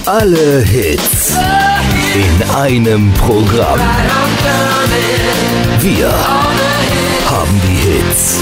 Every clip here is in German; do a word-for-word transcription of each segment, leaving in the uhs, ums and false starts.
Alle Hits in einem Programm. Wir haben die Hits.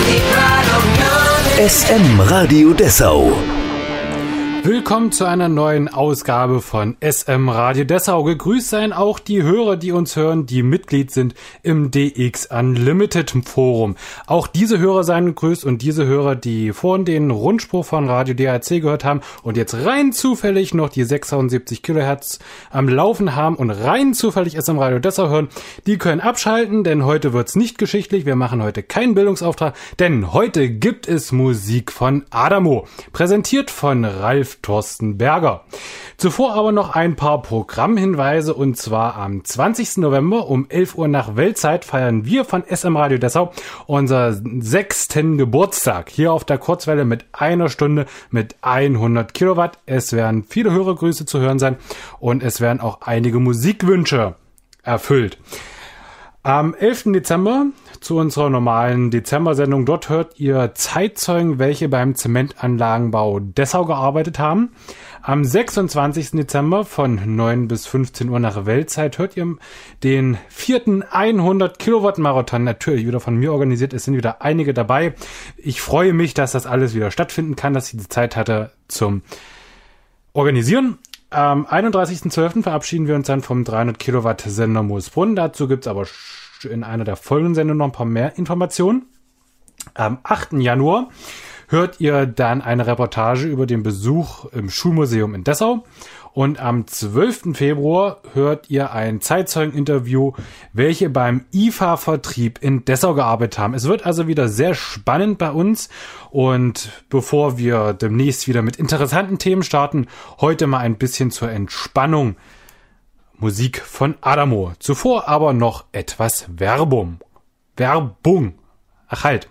S M Radio Dessau. Willkommen zu einer neuen Ausgabe von S M Radio Dessau. Gegrüßt seien auch die Hörer, die uns hören, die Mitglied sind im D X Unlimited Forum. Auch diese Hörer seien gegrüßt und diese Hörer, die vorhin den Rundspruch von Radio D A C gehört haben und jetzt rein zufällig noch die sechsundsiebzig Kilohertz am Laufen haben und rein zufällig S M Radio Dessau hören, die können abschalten, denn heute wird's nicht geschichtlich. Wir machen heute keinen Bildungsauftrag, denn heute gibt es Musik von Adamo, präsentiert von Ralf Thorsten Berger. Zuvor aber noch ein paar Programmhinweise, und zwar am zwanzigsten November um elf Uhr nach Weltzeit feiern wir von S M Radio Dessau unser sechsten Geburtstag hier auf der Kurzwelle mit einer Stunde mit hundert Kilowatt. Es werden viele Hörergrüße zu hören sein und es werden auch einige Musikwünsche erfüllt. Am elften Dezember zu unserer normalen Dezember-Sendung. Dort hört ihr Zeitzeugen, welche beim Zementanlagenbau Dessau gearbeitet haben. Am sechsundzwanzigsten Dezember von neun bis fünfzehn Uhr nach Weltzeit hört ihr den vierten hundert Kilowatt Marathon, natürlich wieder von mir organisiert. Es sind wieder einige dabei. Ich freue mich, dass das alles wieder stattfinden kann, dass ich die Zeit hatte zum Organisieren. Am einunddreißigsten zwölften verabschieden wir uns dann vom dreihundert Kilowatt Sender Moosbrunn. Dazu gibt's aber in einer der folgenden Sendungen noch ein paar mehr Informationen. Am achten Januar hört ihr dann eine Reportage über den Besuch im Schulmuseum in Dessau. Und am zwölften Februar hört ihr ein Zeitzeugen-Interview, welche beim I F A-Vertrieb in Dessau gearbeitet haben. Es wird also wieder sehr spannend bei uns. Und bevor wir demnächst wieder mit interessanten Themen starten, heute mal ein bisschen zur Entspannung Musik von Adamo. Zuvor aber noch etwas Werbung. Werbung. Ach halt.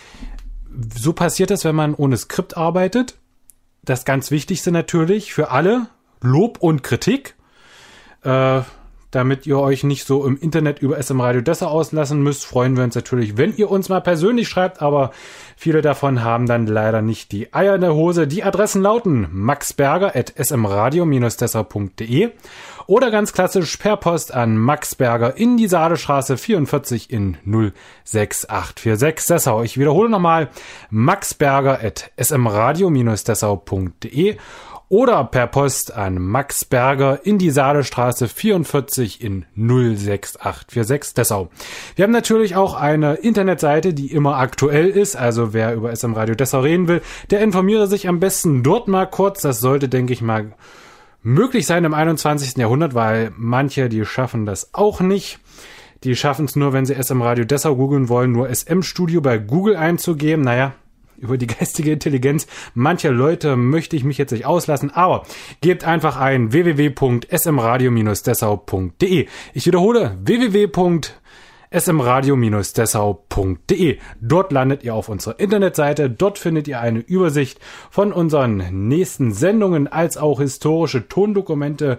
So passiert es, wenn man ohne Skript arbeitet. Das ganz Wichtigste natürlich für alle: Lob und Kritik, äh, damit ihr euch nicht so im Internet über S M Radio Dessau auslassen müsst, freuen wir uns natürlich, wenn ihr uns mal persönlich schreibt, aber viele davon haben dann leider nicht die Eier in der Hose. Die Adressen lauten maxberger at s m radio dessau punkt d e oder ganz klassisch per Post an Max Berger in die Saalestraße vierundvierzig in null sechs acht vier sechs Dessau. Ich wiederhole nochmal, maxberger at s m radio dessau punkt d e oder per Post an Max Berger in die Saalestraße vierundvierzig in null sechs acht vier sechs Dessau. Wir haben natürlich auch eine Internetseite, die immer aktuell ist, also wer über S M Radio Dessau reden will, der informiere sich am besten dort mal kurz. Das sollte, denke ich mal, möglich sein im einundzwanzigsten Jahrhundert, weil manche, die schaffen das auch nicht. Die schaffen es nur, wenn sie S M Radio Dessau googeln wollen, nur S M Studio bei Google einzugeben. Naja, über die geistige Intelligenz mancher Leute möchte ich mich jetzt nicht auslassen, aber gebt einfach ein w w w punkt s m radio dessau punkt d e. Ich wiederhole, w w w punkt s m radio dessau punkt d e. Dort landet ihr auf unserer Internetseite. Dort findet ihr eine Übersicht von unseren nächsten Sendungen als auch historische Tondokumente,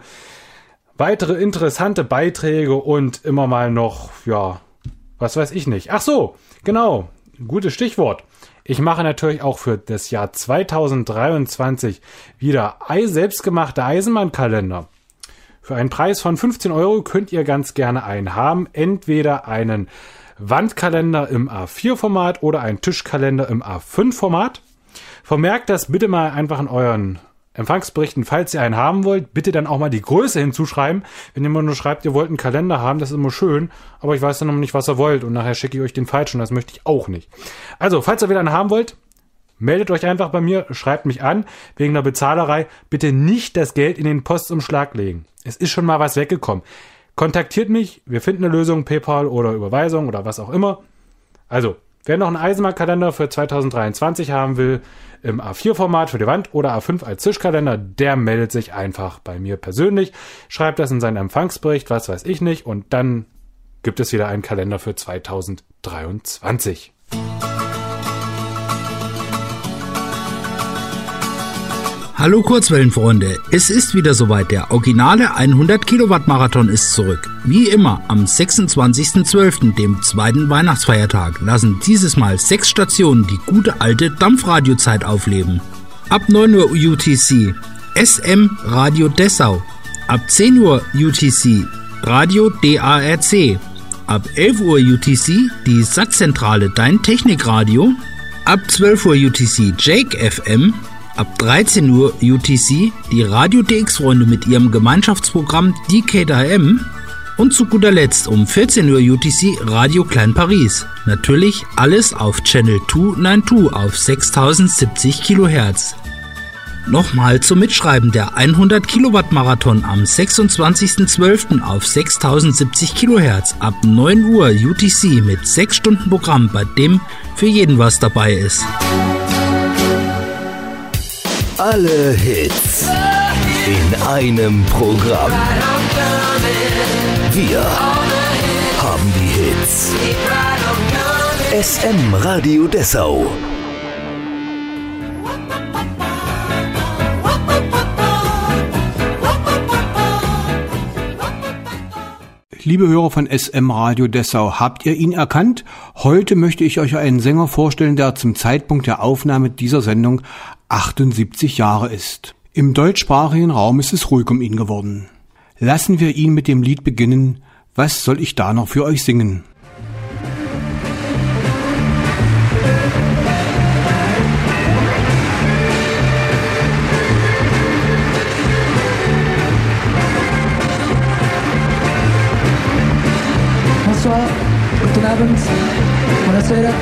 weitere interessante Beiträge und immer mal noch, ja, was weiß ich nicht. Ach so, genau, gutes Stichwort. Ich mache natürlich auch für das Jahr zweitausenddreiundzwanzig wieder selbstgemachte Eisenbahnkalender. Für einen Preis von fünfzehn Euro könnt ihr ganz gerne einen haben. Entweder einen Wandkalender im A vier Format oder einen Tischkalender im A fünf Format. Vermerkt das bitte mal einfach in euren Empfangsberichten, falls ihr einen haben wollt, bitte dann auch mal die Größe hinzuschreiben. Wenn ihr immer nur schreibt, ihr wollt einen Kalender haben, das ist immer schön, aber ich weiß dann noch nicht, was ihr wollt und nachher schicke ich euch den falschen, das möchte ich auch nicht. Also, falls ihr wieder einen haben wollt, meldet euch einfach bei mir, schreibt mich an, wegen der Bezahlerei. Bitte nicht das Geld in den Postumschlag legen. Es ist schon mal was weggekommen. Kontaktiert mich, wir finden eine Lösung, PayPal oder Überweisung oder was auch immer. Also, wer noch einen Eisenbahnkalender für zweitausenddreiundzwanzig haben will, im A vier Format für die Wand oder A fünf als Tischkalender, der meldet sich einfach bei mir persönlich, schreibt das in seinen Empfangsbericht, was weiß ich nicht, und dann gibt es wieder einen Kalender für zweitausenddreiundzwanzig. Hallo Kurzwellenfreunde, es ist wieder soweit, der originale hundert Kilowatt Marathon ist zurück. Wie immer am sechsundzwanzigsten zwölften, dem zweiten Weihnachtsfeiertag, lassen dieses Mal sechs Stationen die gute alte Dampfradiozeit aufleben. Ab neun Uhr U T C, S M Radio Dessau. Ab zehn Uhr U T C Radio D A R C. Ab elf Uhr U T C die Satzzentrale Dein Technikradio. Ab zwölf Uhr U T C Jake F M. Ab dreizehn Uhr U T C die Radio D X-Freunde mit ihrem Gemeinschaftsprogramm D K D M. Und zu guter Letzt um vierzehn Uhr U T C Radio Klein Paris. Natürlich alles auf Channel zweihundertzweiundneunzig auf sechstausendsiebzig Kilohertz. Nochmal zum Mitschreiben: der hundert Kilowatt Marathon am sechsundzwanzigsten zwölften auf sechstausendsiebzig Kilohertz ab neun Uhr U T C mit sechs Stunden Programm, bei dem für jeden was dabei ist. Alle Hits in einem Programm. Wir haben die Hits. S M Radio Dessau. Liebe Hörer von S M Radio Dessau, habt ihr ihn erkannt? Heute möchte ich euch einen Sänger vorstellen, der zum Zeitpunkt der Aufnahme dieser Sendung achtundsiebzig Jahre ist. Im deutschsprachigen Raum ist es ruhig um ihn geworden. Lassen wir ihn mit dem Lied beginnen. Was soll ich da noch für euch singen? Bonsoir, guten Abend, buonasera.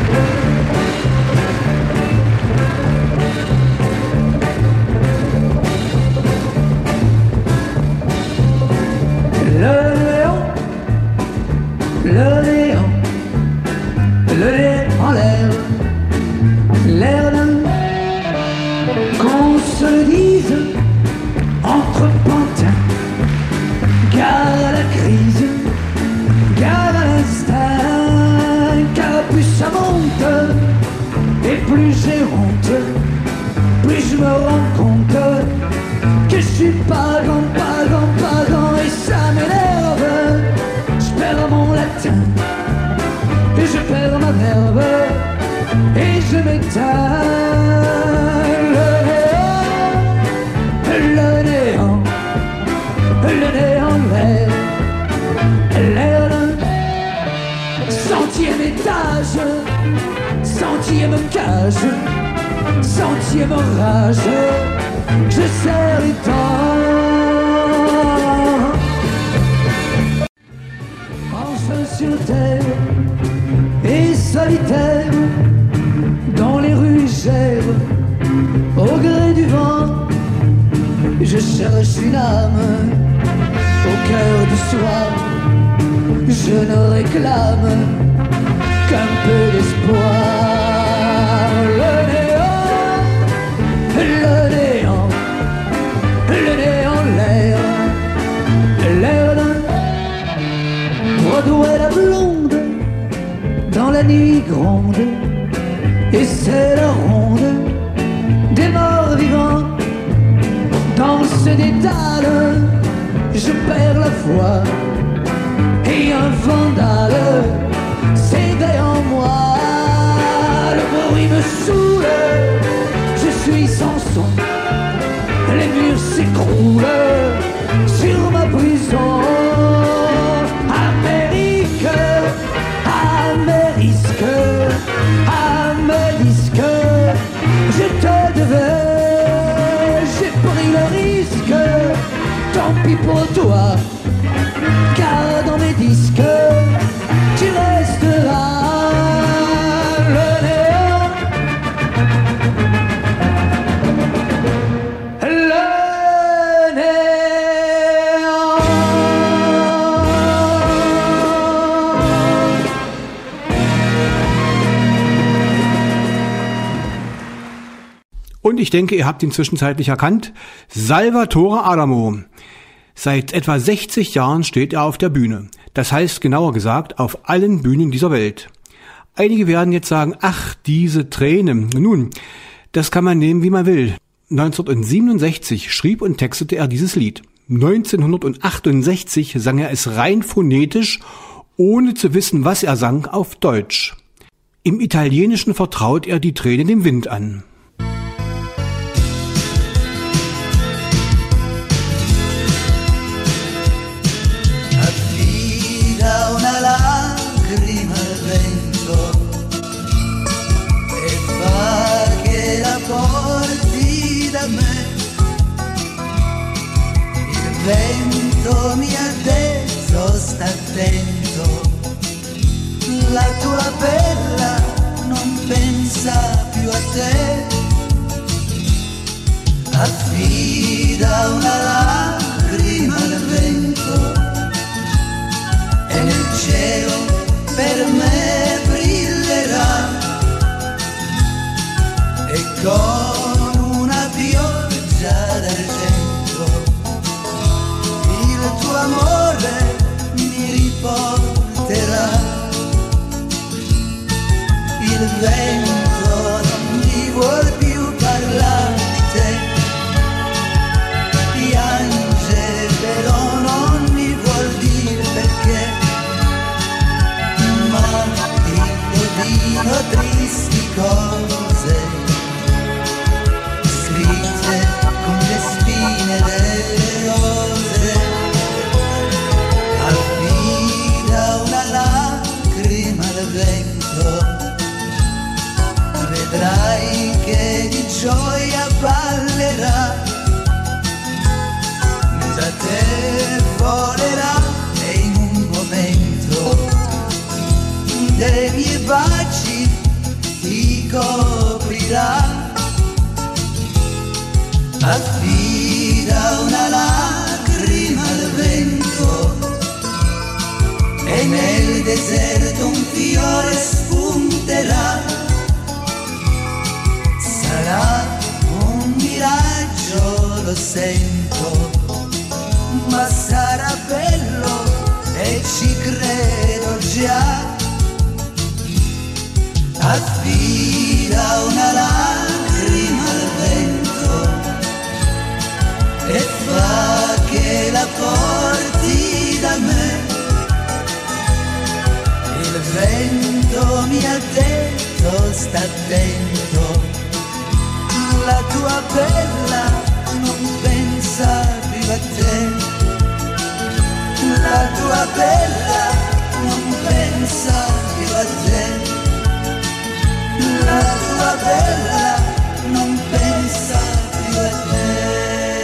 Le néant, le néant, le nez en l'air, l'air d'un, qu'on se le dise, entre pantins, gare à la crise, gare à l'instinct, car plus ça monte, et plus j'ai honte, plus je me rends compte que je suis pas grand, pas grand, pas grand, et ça m'énerve. Je perds mon latin, et je perds ma verve, et je m'éteins. Le néant, le néant, le néant, l'air, l'air d'un centième étage, centième cage, centième rage. Je serre les dents. Enfin sur terre et solitaire, dans les rues j'erre, au gré du vent, je cherche une âme, au cœur du soir, je ne réclame qu'un peu d'espoir. Le néant, le néant, le néant, l'air, l'air d'un Broadway la blonde, dans la nuit gronde, et c'est la ronde des morts vivants. Dans ce dédale, je perds la foi, et un vandale s'éveille en moi. Le bruit me saoule, je suis sans son, les murs s'écroulent sur ma prison. Amérique, Amérique, Amérique, je te devais, j'ai pris le risque, tant pis pour toi, car dans mes disques, tu resteras. Le néant, le néant. Und ich denke, ihr habt ihn zwischenzeitlich erkannt. Salvatore Adamo. Seit etwa sechzig Jahren steht er auf der Bühne. Das heißt, genauer gesagt, auf allen Bühnen dieser Welt. Einige werden jetzt sagen, ach, diese Tränen. Nun, das kann man nehmen, wie man will. neunzehnhundertsiebenundsechzig schrieb und textete er dieses Lied. neunzehnhundertachtundsechzig sang er es rein phonetisch, ohne zu wissen, was er sang, auf Deutsch. Im Italienischen vertraut er die Tränen dem Wind an. vento mi ha detto sta attento, la tua bella non pensa più a te, affida una lacrima al vento e nel cielo per me brillerà, e con una pioggia d'argento il tuo amore mi riporterà. Il vento non mi vuol più parlare di te, piange però non mi vuol dire perché, ma indovino tristi cose scritte con le spine delle rose, affida una lacrima al vento, vedrai che di gioia ballerà, da te volerà e in un momento dei miei baci ti coprirà, affida una lacrima al vento e nel deserto un fiore spunterà. Sarà un miraggio, lo sento, ma sarà bello e ci credo già. Affida una lacrima al vento e fa che la porti da me. Il vento mi ha detto sta attento, la tua bella non pensa più a te, la tua bella non pensa più a te, la tua bella non pensa più a te.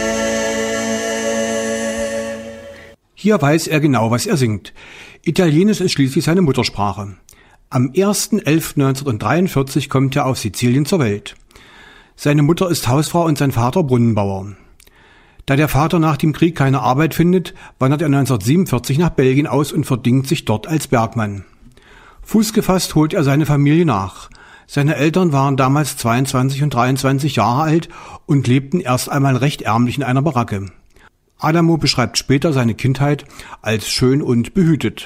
Hier weiß er genau, was er singt. Italienisch ist schließlich seine Muttersprache. Am ersten elften neunzehnhundertdreiundvierzig kommt er auf Sizilien zur Welt. Seine Mutter ist Hausfrau und sein Vater Brunnenbauer. Da der Vater nach dem Krieg keine Arbeit findet, wandert er neunzehnhundertsiebenundvierzig nach Belgien aus und verdingt sich dort als Bergmann. Fuß gefasst holt er seine Familie nach. Seine Eltern waren damals zweiundzwanzig und dreiundzwanzig Jahre alt und lebten erst einmal recht ärmlich in einer Baracke. Adamo beschreibt später seine Kindheit als schön und behütet.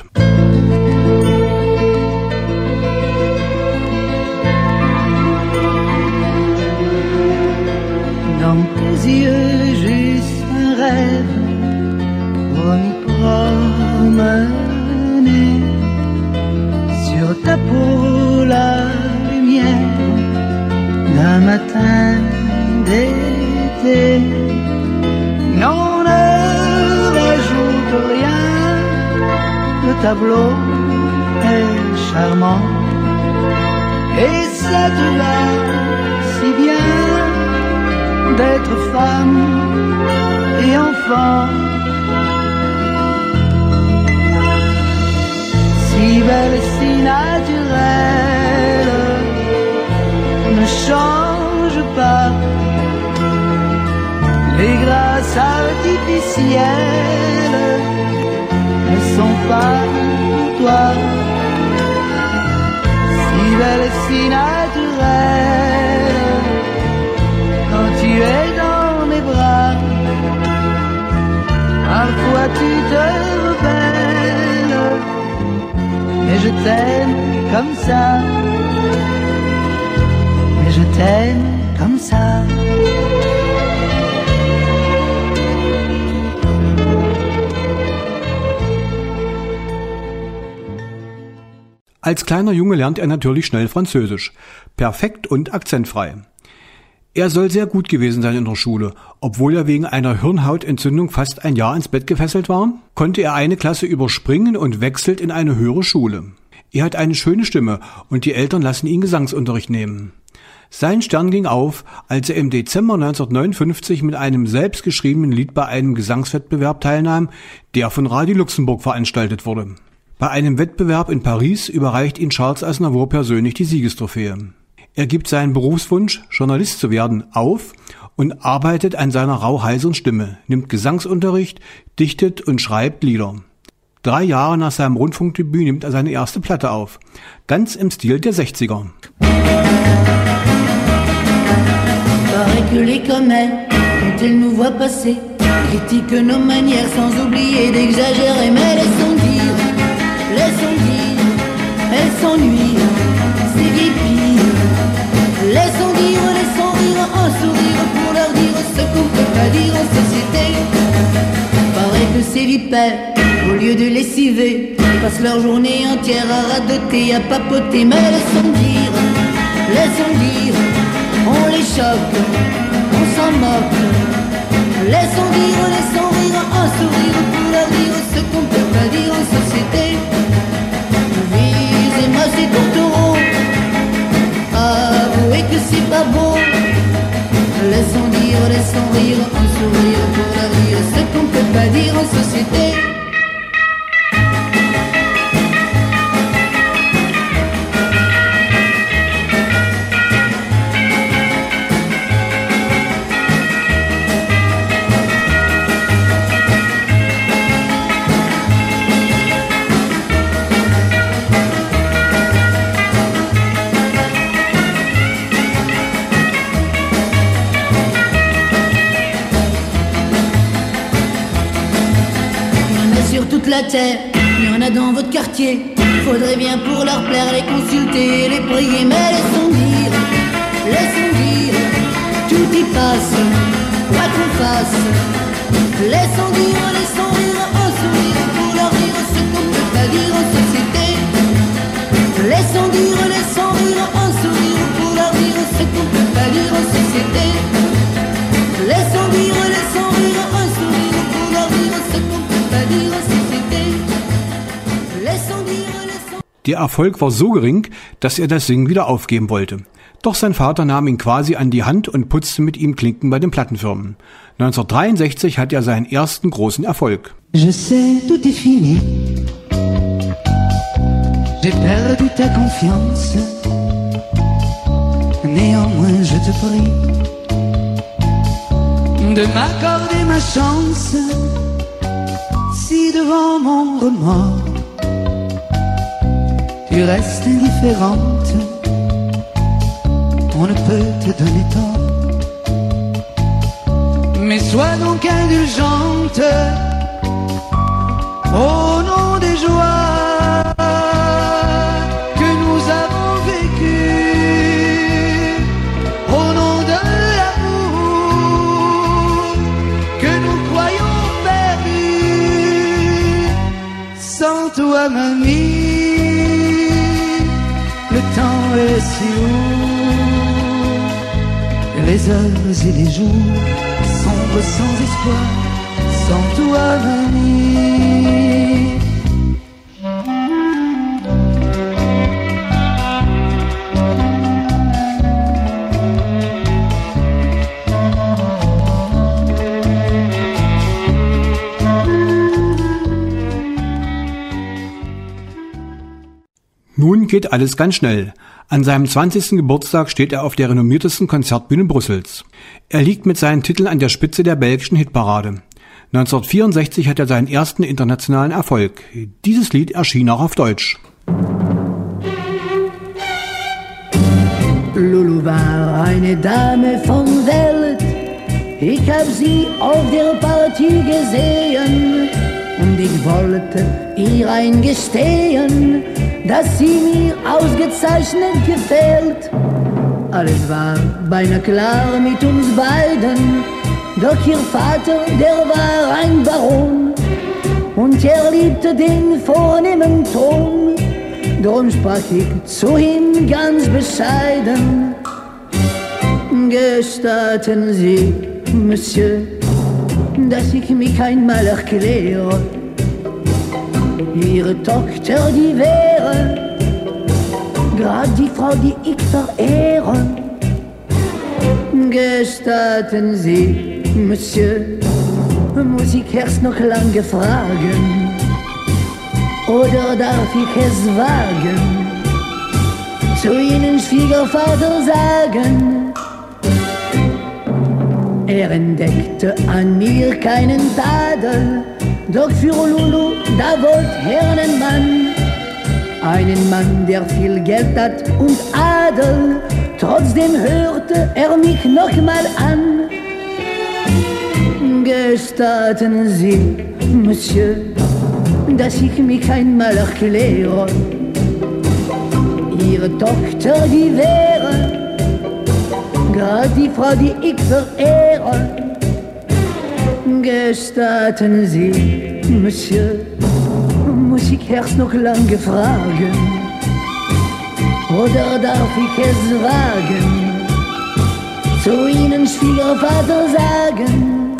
Dans tes yeux juste un rêve pour m'y promener, sur ta peau la lumière d'un matin d'été. Non, ne rajoute rien, le tableau est charmant et ça te va si bien d'être femme et enfant, si belle, si naturelle, ne change pas. Les grâces artificielles ne sont pas pour toi, si belle, si naturelle, quand tu es dans mes bras, parfois tu te rebelles, mais je t'aime comme ça, mais je t'aime comme ça. Als kleiner Junge lernt er natürlich schnell Französisch, perfekt und akzentfrei. Er soll sehr gut gewesen sein in der Schule. Obwohl er wegen einer Hirnhautentzündung fast ein Jahr ins Bett gefesselt war, konnte er eine Klasse überspringen und wechselt in eine höhere Schule. Er hat eine schöne Stimme und die Eltern lassen ihn Gesangsunterricht nehmen. Sein Stern ging auf, als er im Dezember neunzehnhundertneunundfünfzig mit einem selbstgeschriebenen Lied bei einem Gesangswettbewerb teilnahm, der von Radio Luxemburg veranstaltet wurde. Bei einem Wettbewerb in Paris überreicht ihn Charles Aznavour persönlich die Siegestrophäe. Er gibt seinen Berufswunsch, Journalist zu werden, auf und arbeitet an seiner rauh-heiseren Stimme, nimmt Gesangsunterricht, dichtet und schreibt Lieder. Drei Jahre nach seinem Rundfunkdebüt nimmt er seine erste Platte auf, ganz im Stil der sechziger. Paraît que les commères, quand elles nous voient passer, critiquent nos manières sans oublier d'exagérer. Mais laissons dire, laissons dire, elles s'ennuient, c'est guépille. Laissons dire, laissons rire, un sourire pour leur dire ce qu'on peut pas dire en société. Paraît que ces vipères, au lieu de lessiver, passent leur journée entière à radoter, à papoter. Mais laissons dire, laissons dire, on les choque, on s'en moque. Laissons dire, laissons rire, un sourire pour leur dire ce qu'on peut pas dire en société. Visez-moi ces tourtereaux, avouez que c'est pas beau. Laissons dire, laissons rire, un sourire pour leur dire ce qu'on peut pas dire en société. La terre, il y en a dans votre quartier. Faudrait bien pour leur plaire les consulter, les prier. Mais laissons dire, laissons dire, tout y passe, quoi qu'on fasse. Laissons dire, laissons rire, un sourire pour leur dire ce qu'on peut pas dire en société. Laissons dire, laissons rire, un sourire pour leur dire ce qu'on peut pas dire en société. Laissons dire, laissons rire, un sourire pour leur dire ce qu'on peut pas dire en société. Der Erfolg war so gering, dass er das Singen wieder aufgeben wollte. Doch sein Vater nahm ihn quasi an die Hand und putzte mit ihm Klinken bei den Plattenfirmen. neunzehnhundertdreiundsechzig hat er seinen ersten großen Erfolg. Je sais, tout est fini. J'ai perdu ta confiance. Néanmoins, je te prie de m'accorder ma chance. Si devant mon remords tu restes indifférente, on ne peut te donner tort. Mais sois donc indulgente au nom des joies que nous avons vécues, au nom de l'amour que nous croyons perdu. Sans toi, mamie, le temps est si lourd, les heures et les jours sombres sans espoir, sans toi, mamie. Nun geht alles ganz schnell. An seinem zwanzigsten Geburtstag steht er auf der renommiertesten Konzertbühne Brüssels. Er liegt mit seinen Titeln an der Spitze der belgischen Hitparade. neunzehnhundertvierundsechzig hat er seinen ersten internationalen Erfolg. Dieses Lied erschien auch auf Deutsch. Lulu war eine Dame von Welt, ich hab sie auf der Partie gesehen und ich wollte ihr eingestehen, dass sie mir ausgezeichnet gefällt. Alles war beinahe klar mit uns beiden, doch ihr Vater, der war ein Baron und er liebte den vornehmen Ton. Drum sprach ich zu ihm ganz bescheiden: Gestatten Sie, Monsieur, dass ich mich einmal erkläre. Ihre Tochter, die wäre grad die Frau, die ich verehre. Gestatten Sie, Monsieur, muss ich erst noch lange fragen, oder darf ich es wagen, zu Ihnen Schwiegervater sagen? Er entdeckte an mir keinen Tadel, doch für Lulu, da wollt er einen Mann. Einen Mann, der viel Geld hat und Adel, trotzdem hörte er mich noch mal an. Gestatten Sie, Monsieur, dass ich mich einmal erkläre. Ihre Tochter, die wäre grad die Frau, die ich verehre. Gestatten Sie, Monsieur, muss ich erst noch lange fragen, oder darf ich es wagen, zu Ihnen Schwiegervater sagen?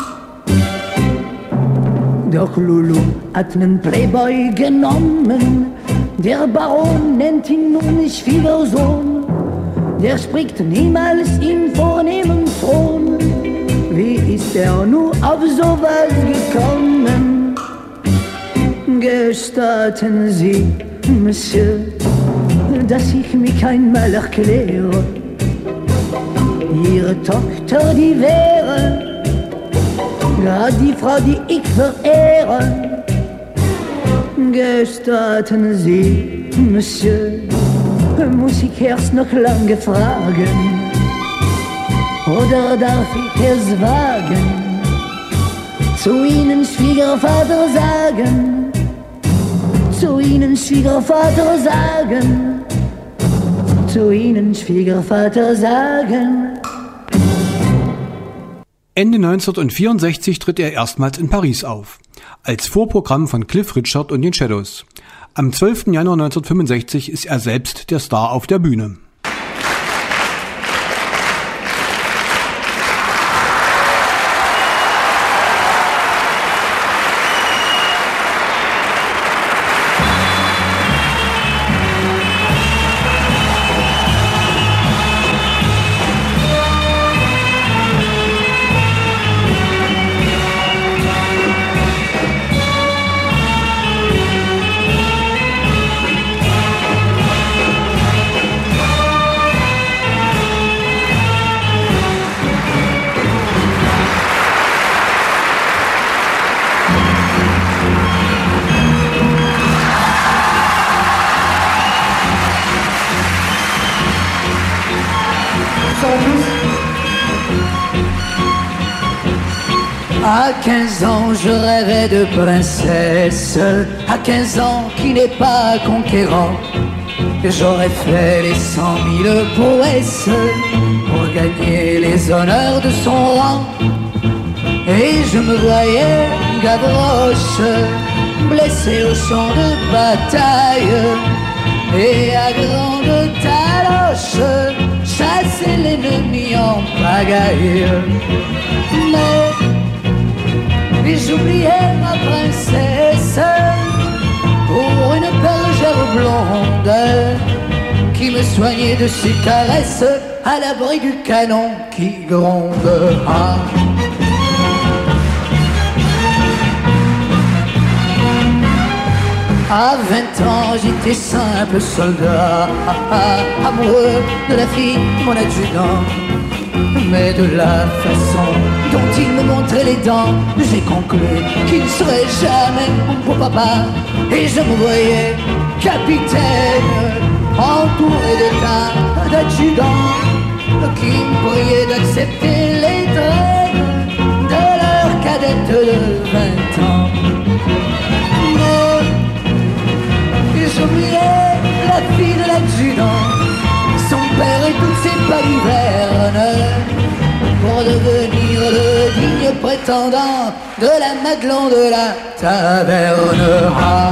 Doch Lulu hat nen Playboy genommen, der Baron nennt ihn nun Schwiegersohn. Der spricht niemals in vornehmem Ton. Wie ist er nur auf sowas gekommen? Gestatten Sie, Monsieur, dass ich mich einmal erkläre. Ihre Tochter, die wäre grad die Frau, die ich verehre. Gestatten Sie, Monsieur, muss ich erst noch lange fragen, oder darf ich es wagen, zu Ihnen Schwiegervater sagen, zu Ihnen Schwiegervater sagen, zu Ihnen Schwiegervater sagen. Ende neunzehnhundertvierundsechzig tritt er erstmals in Paris auf, als Vorprogramm von Cliff Richard und den Shadows. Am zwölften Januar neunzehnhundertfünfundsechzig ist er selbst der Star auf der Bühne. À quinze ans, je rêvais de princesse. À quinze ans, qui n'est pas conquérant, que j'aurais fait les cent mille prouesses pour gagner les honneurs de son rang. Et je me voyais Gavroche, blessé au champ de bataille, et à grande taloche, chasser l'ennemi en pagaille. Mais puis j'oubliais ma princesse pour une bergère blonde qui me soignait de ses caresses à l'abri du canon qui gronde. Ah. À vingt ans, j'étais simple soldat, amoureux de la fille, mon adjudant. Mais de la façon dont il me montrait les dents, j'ai conclu qu'il ne serait jamais mon beau papa. Et je me voyais capitaine, entouré de tas d'adjudants qui me priaient d'accepter les traînes de leur cadette de vingt ans. Mais j'oubliais la fille de l'adjudant, son père et toutes ses balivernes, pour devenir le digne prétendant de la Madelon de la taverne. Ah.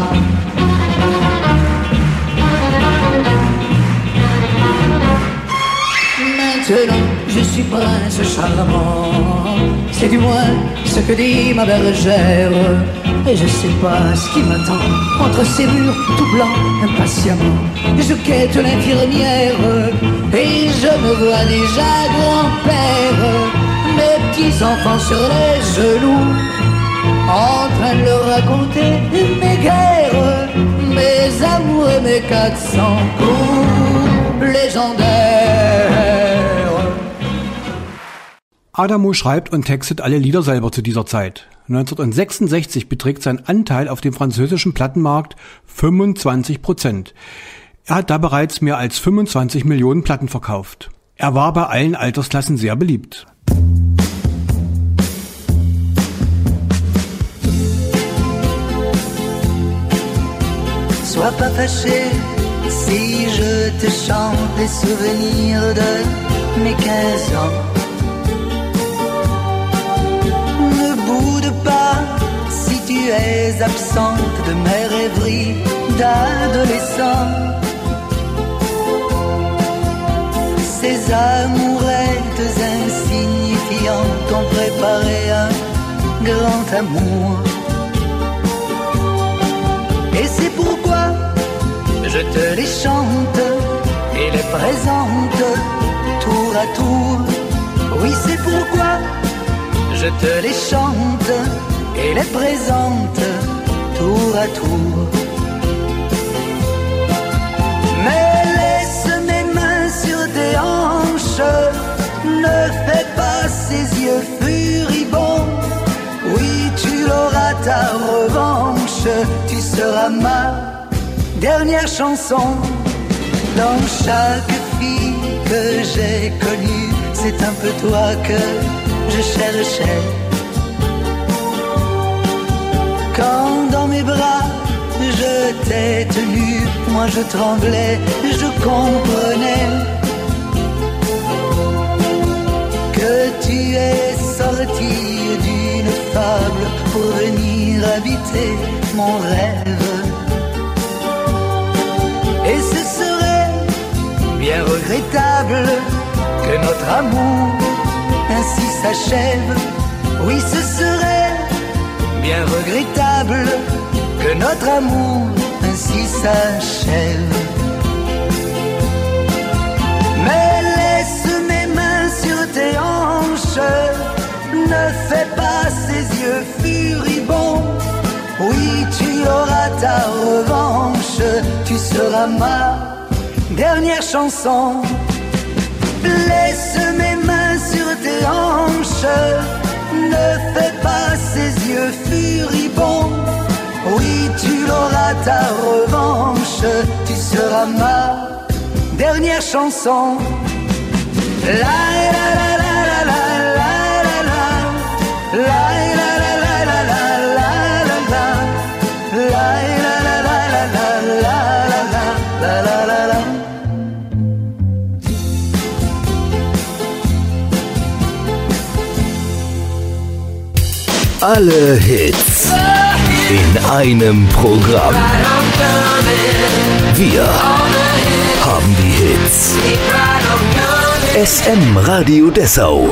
Maintenant je suis prince charmant. C'est du moins ce que dit ma bergère. Et je sais pas ce qui m'attend entre ces murs tout blancs, impatiemment. Je quête l'infirmière et je me vois déjà grand-père. Mes petits-enfants sur les genoux, en train de leur raconter mes guerres, mes amours et mes quatre cents coups légendaires. Adamo schreibt und textet alle Lieder selber zu dieser Zeit. neunzehnhundertsechsundsechzig beträgt sein Anteil auf dem französischen Plattenmarkt fünfundzwanzig Prozent. Er hat da bereits mehr als fünfundzwanzig Millionen Platten verkauft. Er war bei allen Altersklassen sehr beliebt. Sois pas fâché si je te chante les souvenirs de mes quinze ans. Ne boude pas si tu es absente de mes rêveries d'adolescent. Ces amourettes insignifiantes ont préparé un grand amour. Et c'est pourquoi je te les chante et les présente tour à tour. Oui, c'est pourquoi je te les chante et les présente tour à tour. Mais laisse mes mains sur tes hanches, ne fais pas ces yeux furibonds. Oui, tu l'auras ta revanche, tu seras ma dernière chanson. Dans chaque fille que j'ai connue, c'est un peu toi que je cherchais. Quand dans mes bras je t'ai tenu, moi je tremblais, je comprenais que tu es sorti d'une fable pour venir habiter mon rêve. Et ce serait bien regrettable que notre amour ainsi s'achève. Oui, ce serait bien regrettable que notre amour ainsi s'achève. Mais laisse mes mains sur tes hanches, ne fais pas ces yeux furibonds. Oui, tu auras ta revanche, tu seras ma dernière chanson. Laisse mes mains sur tes hanches, ne fais pas ces yeux furibonds. Oui, tu auras ta revanche, tu seras ma dernière chanson. La la la la la la la la la la la la la la. Alle Hits in einem Programm. Wir haben die Hits. S M Radio Dessau.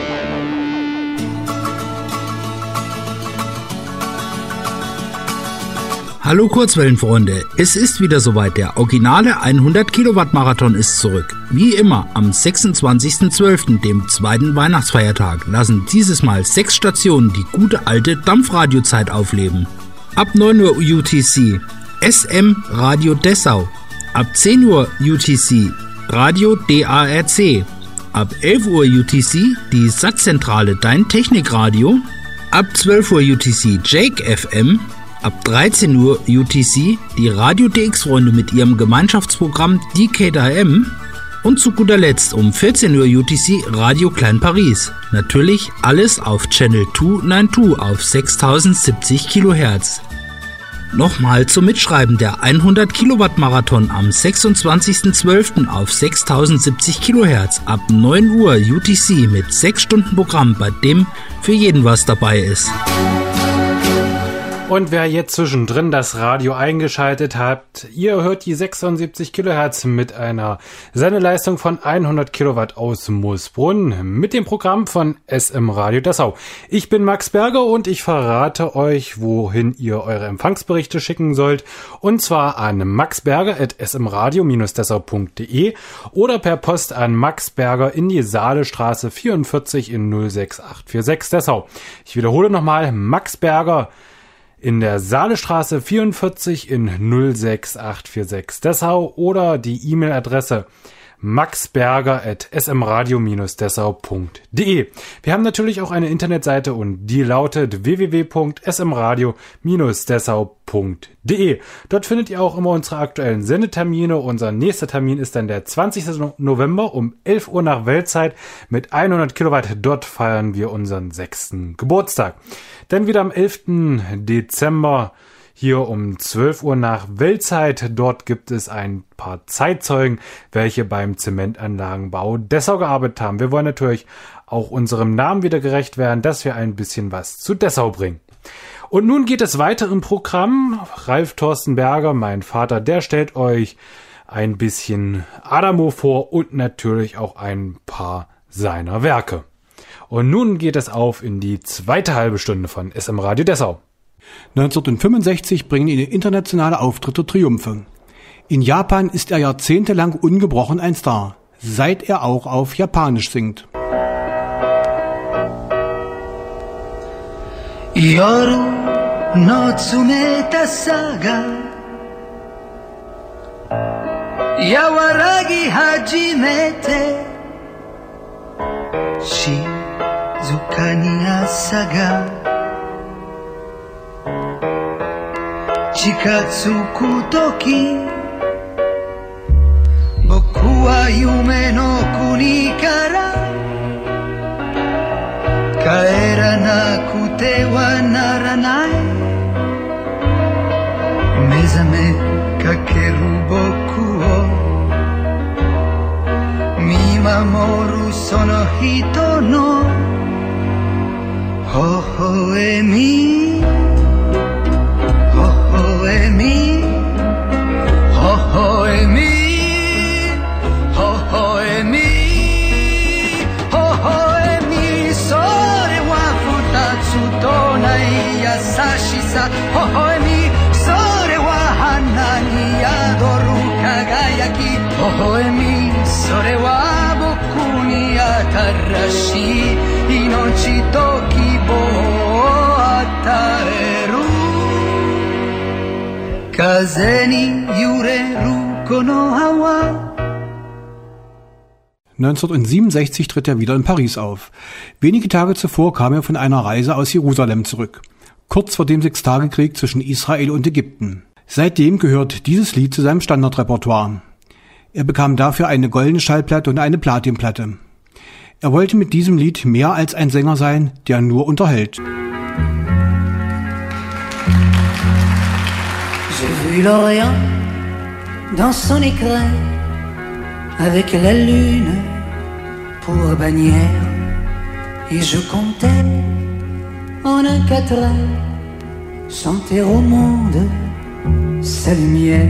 Hallo Kurzwellenfreunde, es ist wieder soweit, der originale hundert Kilowatt Marathon ist zurück. Wie immer am sechsundzwanzigsten zwölften, dem zweiten Weihnachtsfeiertag, lassen dieses Mal sechs Stationen die gute alte Dampfradiozeit aufleben. Ab neun Uhr U T C S M Radio Dessau, ab zehn Uhr U T C Radio D A R C, ab elf Uhr U T C die Satzzentrale Dein Technikradio, ab zwölf Uhr U T C Jake F M, ab dreizehn Uhr U T C die Radio D X-Freunde mit ihrem Gemeinschaftsprogramm D K D M und zu guter Letzt um vierzehn Uhr U T C Radio Klein Paris. Natürlich alles auf Channel zweihundertzweiundneunzig auf sechstausendsiebzig Kilohertz. Nochmal zum Mitschreiben: der hundert Kilowatt Marathon am sechsundzwanzigsten zwölften auf sechstausendsiebzig Kilohertz ab neun Uhr U T C mit sechs Stunden Programm, bei dem für jeden was dabei ist. Und wer jetzt zwischendrin das Radio eingeschaltet hat, ihr hört die sechsundsiebzig Kilohertz mit einer Sendeleistung von hundert Kilowatt aus Moosbrunn mit dem Programm von S M Radio Dessau. Ich bin Max Berger und ich verrate euch, wohin ihr eure Empfangsberichte schicken sollt, und zwar an maxberger at s m radio dash dessau punkt de oder per Post an Max Berger in die Saalestraße vierundvierzig in null sechs acht vier sechs Dessau. Ich wiederhole nochmal, Max Berger in der Saalestraße vierundvierzig in null sechs acht vier sechs Dessau oder die E-Mail-Adresse maxberger at s m radio dash dessau punkt de. Wir haben natürlich auch eine Internetseite und die lautet w w w punkt s m radio dash dessau punkt de. Dort findet ihr auch immer unsere aktuellen Sendetermine. Unser nächster Termin ist dann der zwanzigsten November um elf Uhr nach Weltzeit mit hundert Kilowatt. Dort feiern wir unseren sechsten Geburtstag. Dann wieder am elften Dezember hier um zwölf Uhr nach Weltzeit. Dort gibt es ein paar Zeitzeugen, welche beim Zementanlagenbau Dessau gearbeitet haben. Wir wollen natürlich auch unserem Namen wieder gerecht werden, dass wir ein bisschen was zu Dessau bringen. Und nun geht es weiter im Programm. Ralf Thorsten Berger, mein Vater, der stellt euch ein bisschen Adamo vor und natürlich auch ein paar seiner Werke. Und nun geht es auf in die zweite halbe Stunde von S M Radio Dessau. neunzehnhundertfünfundsechzig bringen ihn internationale Auftritte Triumphe. In Japan ist er jahrzehntelang ungebrochen ein Star, seit er auch auf Japanisch singt. Yoru no tsumeta saga yawaragi hajimete shizuka ni asa ga chikatsuku toki boku wa yume no kuni kara kaeranakute wa naranai mezame kakeru boku wo mimamoru sono hito no hohoemi hohoemi hohoemi hohoemi hohoemi sore wa futatsu tonai yasashi sa hohoemi sore wa hana ni adoru kagayaki hohoemi sore wa boku ni atarashi inochi toki bo ataeru kaze ni yureru kono hawa. neunzehnhundertsiebenundsechzig tritt er wieder in Paris auf. Wenige Tage zuvor kam er von einer Reise aus Jerusalem zurück, kurz vor dem Sechstagekrieg zwischen Israel und Ägypten. Seitdem gehört dieses Lied zu seinem Standardrepertoire. Er bekam dafür eine goldene Schallplatte und eine Platinplatte. Er wollte mit diesem Lied mehr als ein Sänger sein, der nur unterhält. J'ai vu l'Orient dans son écrin, avec la lune pour bannière, et je comptais en un quatrain chanter au monde sa lumière.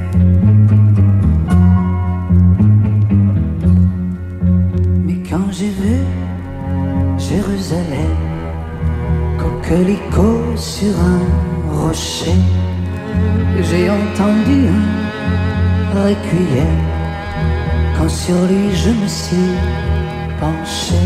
Mais quand j'ai vu Jérusalem, coquelicot sur un rocher, j'ai entendu un requiem quand sur lui je me suis penché.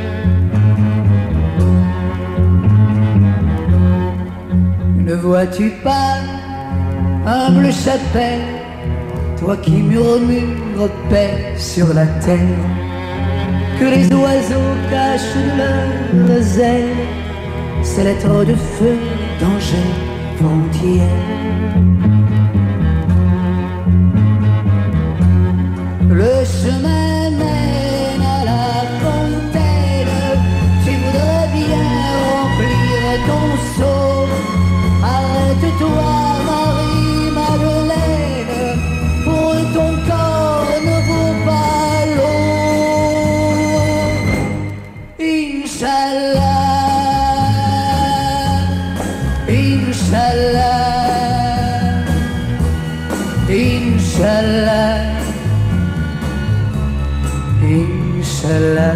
Ne vois-tu pas, humble chapelle, toi qui murmures paix sur la terre, que les oiseaux cachent de leurs ailes ces lettres de feu, danger, frontière. Le chemin mène à la fontaine, tu voudrais bien remplir ton seau. Arrête-toi, Marie-Madeleine, pour ton corps ne vaut pas l'eau. Inch'Allah, Inch'Allah. Inch'Allah.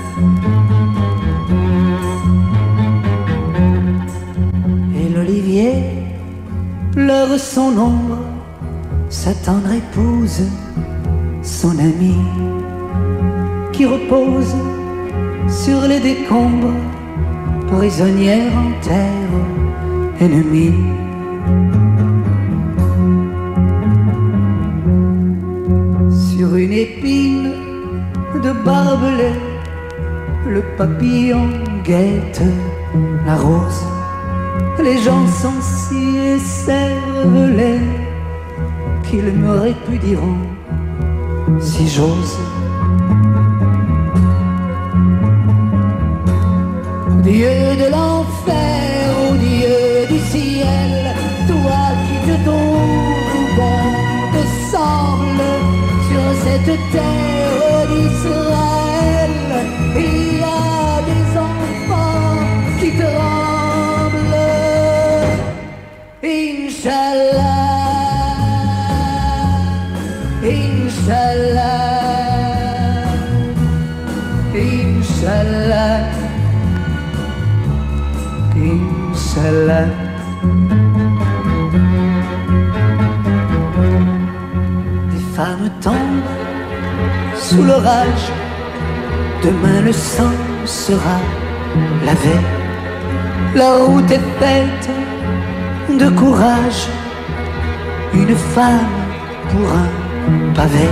Et l'olivier pleure son ombre, sa tendre épouse, son ami, qui repose sur les décombres, prisonnière en terre ennemie. Sur une épine de barbelé, le papillon guette la rose. Les gens sont si écervelés qu'ils me répudieront si j'ose. Dieu de l'enfer, ô Dieu du ciel, toi qui te trouves bon te semble sur cette terre d'Israël, il y a des enfants qui tremblent. Inch'Allah, Inch'Allah, Inch'Allah, Inch'Allah. Des femmes tombent sous l'orage, demain le sang sera lavé. La route est faite de courage, une femme pour un pavé.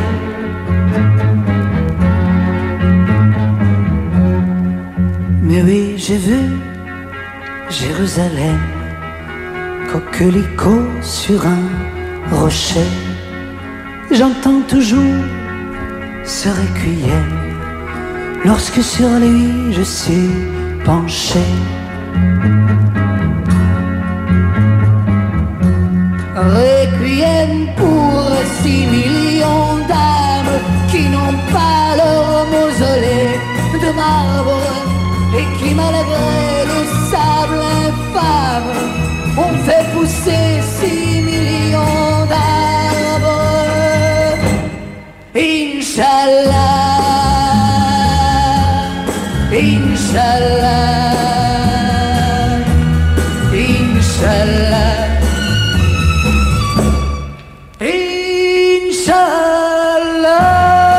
Mais oui, j'ai vu Jérusalem, coquelicot sur un rocher. J'entends toujours ce requiem lorsque sur lui je suis penché. Requiem pour six millions d'âmes qui n'ont pas leur mausolée de marbre et qui, malgré le sable infâme, ont fait pousser six millions d'arbres. Inch'Allah, Inch'Allah, Inch'Allah, Inch'Allah.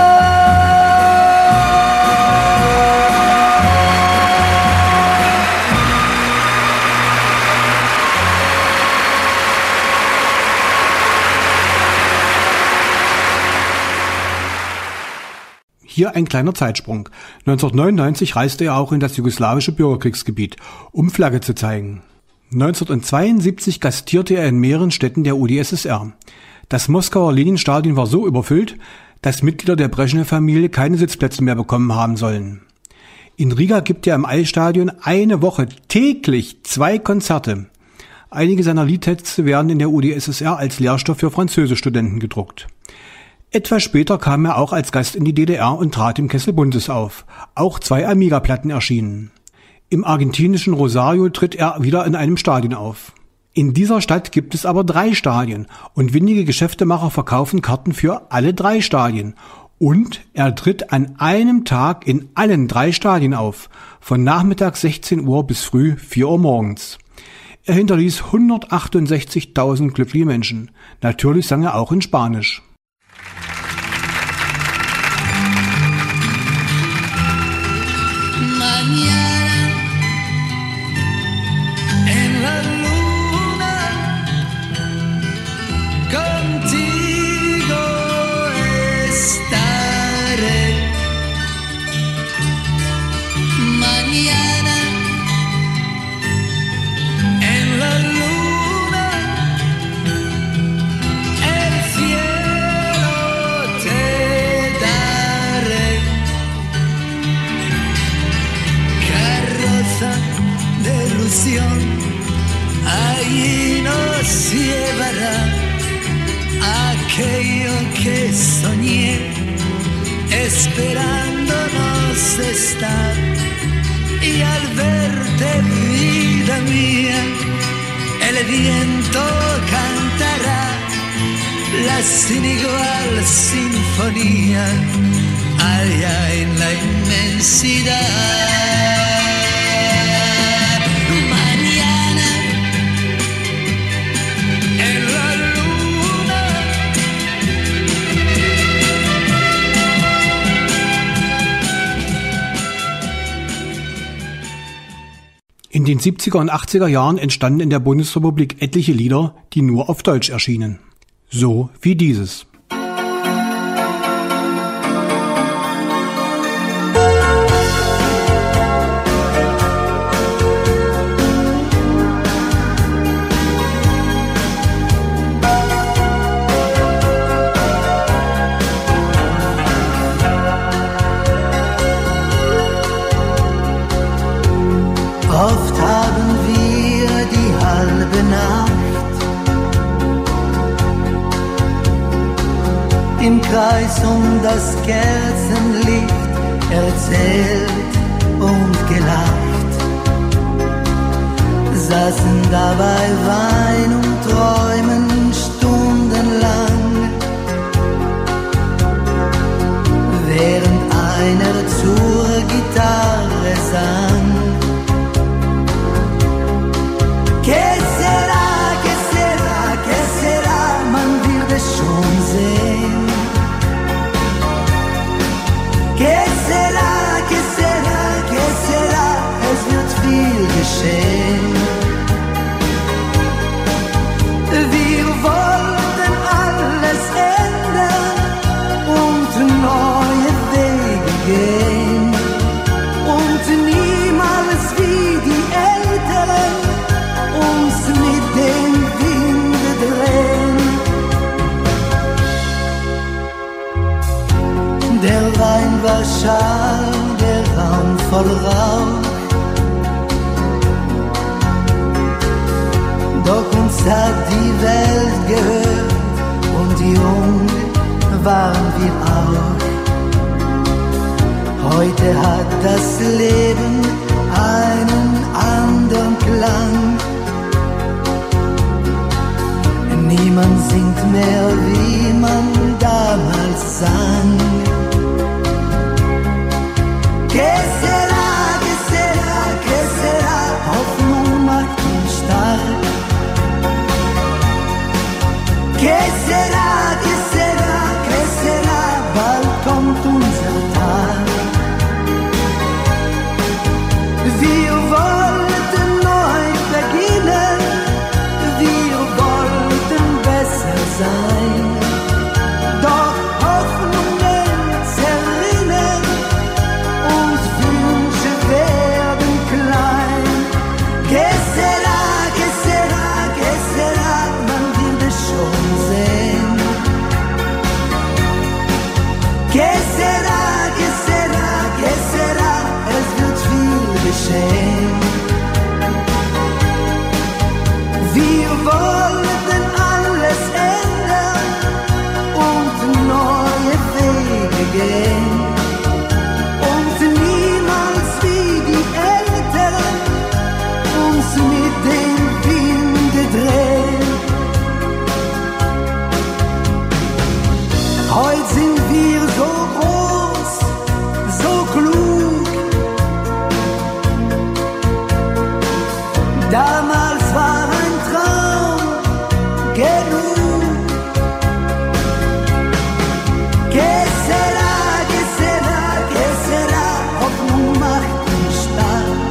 Hier ein kleiner Zeitsprung. neunzehnhundertneunundneunzig reiste er auch in das jugoslawische Bürgerkriegsgebiet, um Flagge zu zeigen. neunzehnhundertzweiundsiebzig gastierte er in mehreren Städten der U d S S R. Das Moskauer Leninstadion war so überfüllt, dass Mitglieder der Breschnew-Familie keine Sitzplätze mehr bekommen haben sollen. In Riga gibt er im Eisstadion eine Woche täglich zwei Konzerte. Einige seiner Liedtexte werden in der U d S S R als Lehrstoff für Französischstudenten gedruckt. Etwas später kam er auch als Gast in die D D R und trat im Kessel Buntes auf. Auch zwei Amiga-Platten erschienen. Im argentinischen Rosario tritt er wieder in einem Stadion auf. In dieser Stadt gibt es aber drei Stadien und windige Geschäftemacher verkaufen Karten für alle drei Stadien. Und er tritt an einem Tag in allen drei Stadien auf, von Nachmittag sechzehn Uhr bis früh vier Uhr morgens. Er hinterließ hundertachtundsechzigtausend glückliche Menschen. Natürlich sang er auch in Spanisch. Allí nos llevará aquello que soñé, esperándonos estar. Y al verte, vida mía, el viento cantará la sin igual sinfonía allá en la inmensidad. Mañana en la luna. In den siebziger und achtziger Jahren entstanden in der Bundesrepublik etliche Lieder, die nur auf Deutsch erschienen. So wie dieses. Oft haben wir die halbe Nacht im Kreis um das Kerzenlicht erzählt und gelacht, saßen dabei Wein und träumen stundenlang, während einer zur Gitarre sang. Que será, que será, que será, man wird es schon sehen. Que será, que será, que será, es wird viel geschehen. Wir wollten alles ändern und neue Wege gehen und niemals wie die Älteren uns mit dem Winde drehen. Der Wein war schal, der Raum voll Rauch, doch uns hat die Welt gehört und jung waren wir auch. Heute hat das Leben einen anderen Klang. Niemand singt mehr, wie man damals sang. Que será, que será, que será, Hoffnung macht ihn stark. Que será, que será, que será, bald kommt unser Tag. Wir wollten neu beginnen, wir wollten besser sein, doch Hoffnungen zerrinnen und Wünsche werden klein. Que será, que será, que será, man wird es schon sehen. Que será, que será, que será, es wird viel geschehen. Wir wollten alles ändern und neue Wege gehen und niemals wie die Älteren uns mit dem Winde drehen. Heute sind wir so groß, so klug. Damals war ein Traum genug. Que será, que será, que será, Hoffnung macht ihn stark.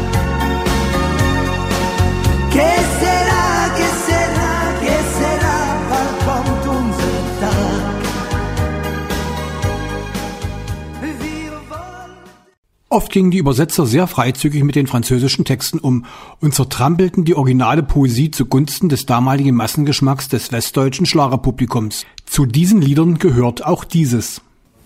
Que será, que será, que será, bald kommt unser Tag. Wir wollen. Oft gingen die Übersetzer sehr freizügig mit den französischen Texten um und zertrampelten die originale Poesie zugunsten des damaligen Massengeschmacks des westdeutschen Schlagerpublikums. Zu diesen Liedern gehört auch dieses.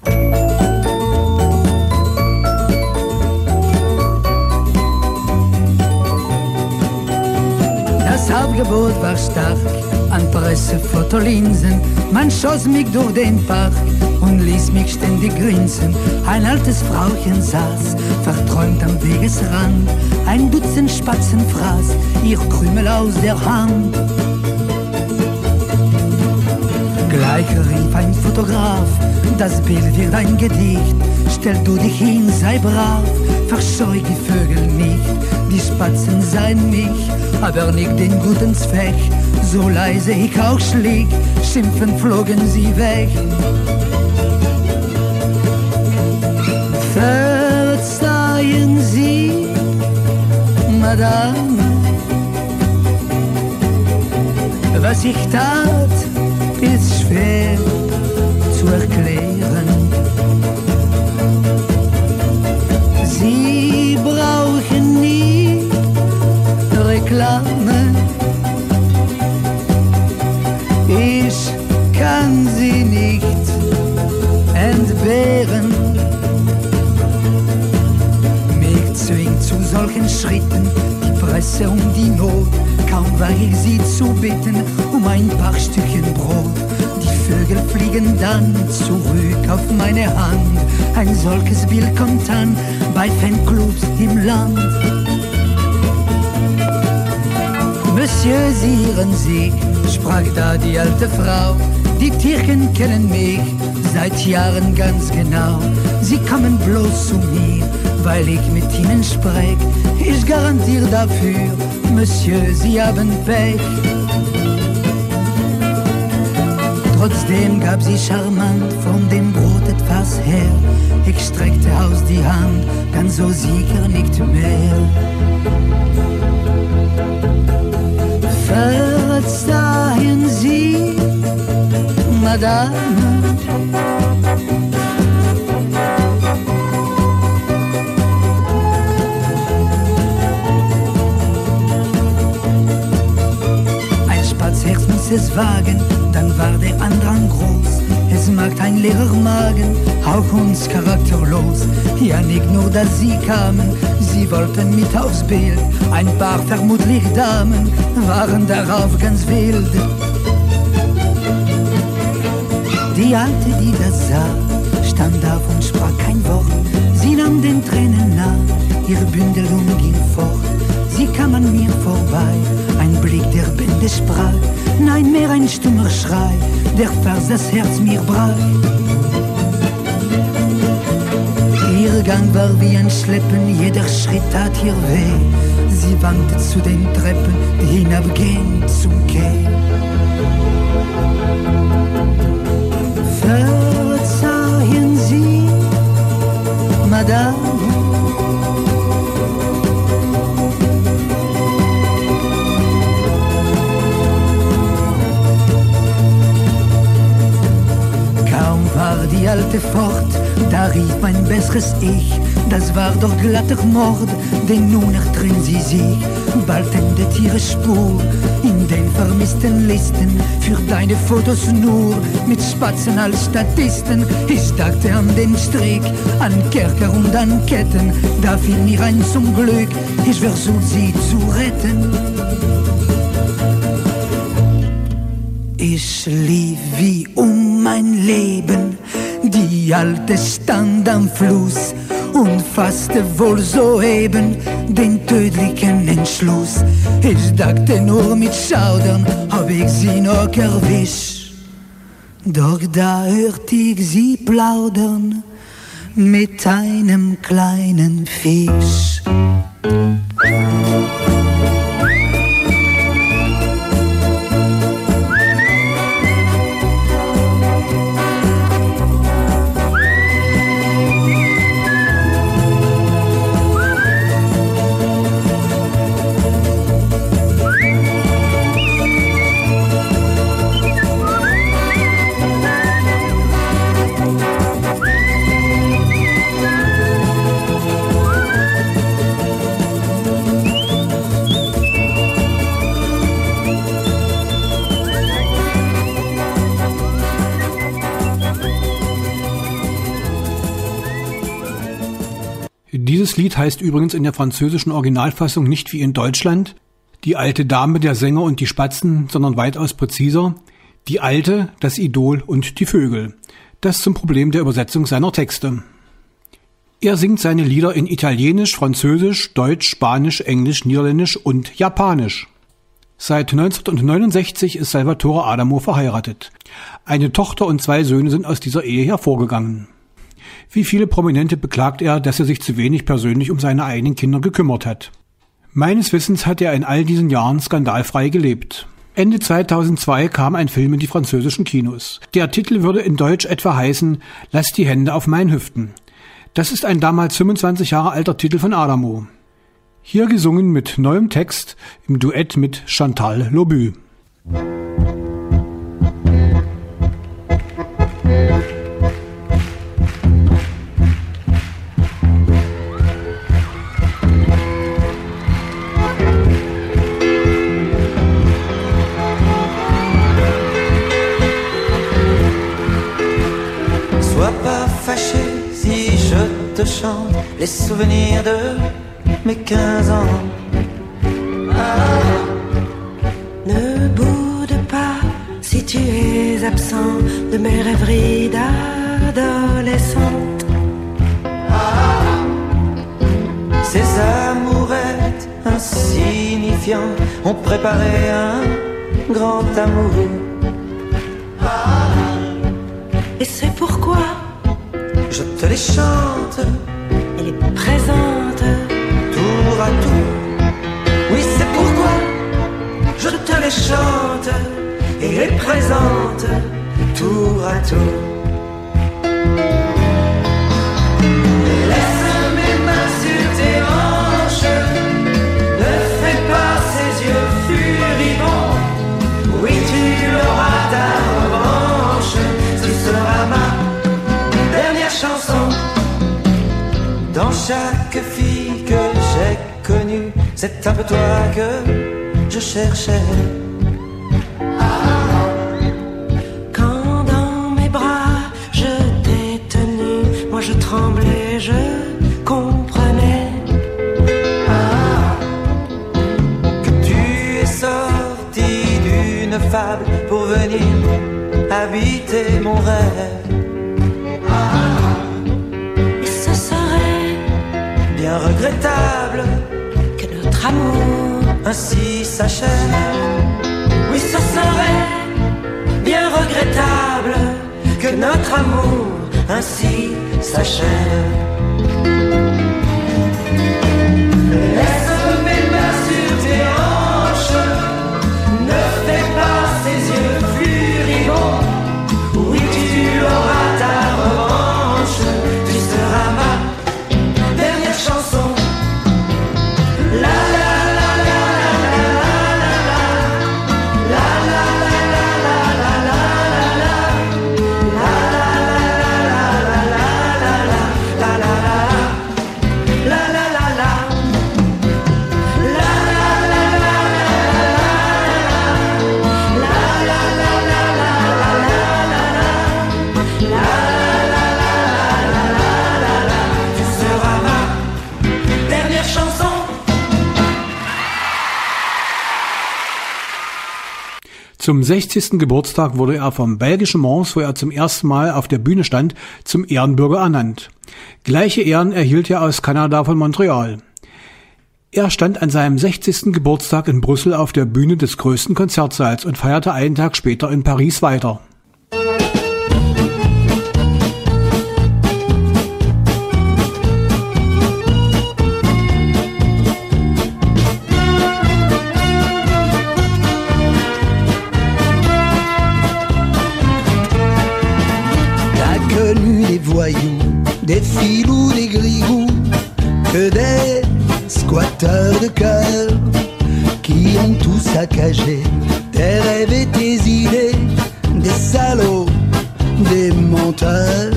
Das Aufgebot war stark an Pressefotolinsen. Man schoss mich durch den Park und ließ mich ständig grinsen. Ein altes Frauchen saß, verträumt am Wegesrand. Ein Dutzend Spatzen fraß ihr Krümel aus der Hand. Gleich rief ein Fotograf, das Bild wird ein Gedicht. Stell du dich hin, sei brav, verscheu die Vögel nicht. Die Spatzen seien mich, aber nicht den guten Zweck. So leise ich auch schlieg, schimpfend flogen sie weg. Verzeihen Sie, Madame, was ich tat, ist schwer zu erklären. Sie brauchen nie Reklame. Ich kann sie nicht entbehren. Mich zwingt zu solchen Schritten die Presse um die Not. Kaum war ich sie zu bitten um ein paar Stückchen Brot. Die Vögel fliegen dann zurück auf meine Hand. Ein solches Bild kommt an bei Fanclubs im Land. Monsieur, Sie irren sich, sprach da die alte Frau. Die Tierchen kennen mich seit Jahren ganz genau. Sie kommen bloß zu mir, weil ich mit ihnen sprech. Ich garantiere dafür, Monsieur, Sie haben Pech. Trotzdem gab sie charmant von dem Brot etwas her. Ich streckte aus die Hand, ganz so sicher nicht mehr. Verzeihen Sie, Madame, ein Spatzherz muss es wagen, dann war der Andrang groß. Es mag ein leerer Magen, auch uns charakterlos. Ja, nicht nur, dass sie kamen, sie wollten mit aufs Bild. Ein paar vermutlich Damen waren darauf ganz wild. Die Alte, die das sah, stand auf und sprach kein Wort. Sie nahm den Tränen nah, ihr Bündel und ging fort. Sie kam an mir vorbei, ein Blick, der Bände sprach. Nein, mehr ein stummer Schrei, der Vers das Herz mir brach. Ihr Gang war wie ein Schleppen, jeder Schritt tat ihr weh. Sie wandte zu den Treppen, die hinabgehen zum Quai. Verzeihen Sie, Madame, war die Alte fort, da rief mein besseres Ich, das war doch glatter Mord, denn nun ertrennt sie sich, bald endet ihre Spur in den vermissten Listen, für deine Fotos nur, mit Spatzen als Statisten. Ich dachte an den Strick, an Kerker und an Ketten, da fiel mir ein zum Glück, ich versuch sie zu retten. Ich lief wie um mein Leben, die Alte stand am Fluss und fasste wohl soeben den tödlichen Entschluss. Ich dachte nur mit Schaudern, ob ich sie noch erwisch. Doch da hört ich sie plaudern mit einem kleinen Fisch. Dieses Lied heißt übrigens in der französischen Originalfassung nicht wie in Deutschland Die alte Dame, der Sänger und die Spatzen, sondern weitaus präziser Die Alte, das Idol und die Vögel. Das zum Problem der Übersetzung seiner Texte. Er singt seine Lieder in Italienisch, Französisch, Deutsch, Spanisch, Englisch, Niederländisch und Japanisch. Seit neunzehnhundertneunundsechzig ist Salvatore Adamo verheiratet. Eine Tochter und zwei Söhne sind aus dieser Ehe hervorgegangen. Wie viele Prominente beklagt er, dass er sich zu wenig persönlich um seine eigenen Kinder gekümmert hat. Meines Wissens hat er in all diesen Jahren skandalfrei gelebt. Ende zweitausendzwei kam ein Film in die französischen Kinos. Der Titel würde in Deutsch etwa heißen »Lass die Hände auf meinen Hüften«. Das ist ein damals fünfundzwanzig Jahre alter Titel von Adamo. Hier gesungen mit neuem Text im Duett mit Chantal Laubu. Sois pas fâché si je te chante les souvenirs de mes quinze ans. Ah. Ne boude pas si tu es absent de mes rêveries d'adolescente. Ah. Ces amourettes insignifiantes ont préparé un grand amour. Ah. Et c'est pourquoi je te les chante et les présente tour à tour. Oui, c'est pourquoi je te les chante et les présente tour à tour. Laisse mes mains sur tes hanches, ne fais pas ces yeux furibonds. Oui, tu auras ta revanche, ce sera ma dernière chanson. Dans chaque fille que j'ai connue, c'est un peu toi que je cherchais. Ah. Quand dans mes bras je t'ai tenu, moi je tremblais, je comprenais. Ah. Que tu es sorti d'une fable pour venir habiter mon rêve. Bien regrettable que notre amour ainsi s'achève. Oui, ce serait bien regrettable que notre amour ainsi s'achève. Laisse mes mains sur tes hanches, ne fais pas ces yeux furibonds. Oui, tu auras ta revanche, tu seras ma chanson. La la la la la la la la la la la la Zum sechzigsten Geburtstag wurde er vom belgischen Mons, wo er zum ersten Mal auf der Bühne stand, zum Ehrenbürger ernannt. Gleiche Ehren erhielt er aus Kanada von Montreal. Er stand an seinem sechzigsten Geburtstag in Brüssel auf der Bühne des größten Konzertsaals und feierte einen Tag später in Paris weiter. Des filous, des grigous, que des squatteurs de cœur qui ont tout saccagé, tes rêves et tes idées, des salauds, des menteurs.